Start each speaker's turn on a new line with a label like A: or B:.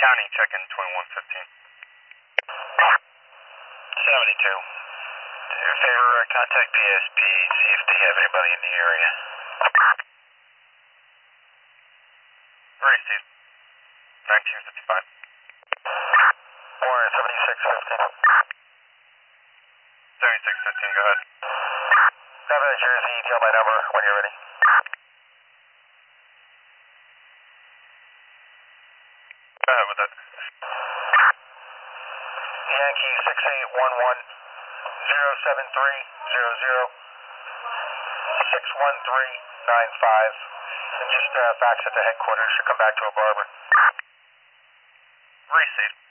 A: County, check-in 2115. 72. Do me a favor, contact PSP, see if they have anybody in the area. Ready, Steve. 1955. 7615. 7615, go ahead. 7 Jersey, tell my number when you're ready. Go ahead with that. Yankee 6811 07300 61395. And just fax it to headquarters. Should come back to a barber. Receive.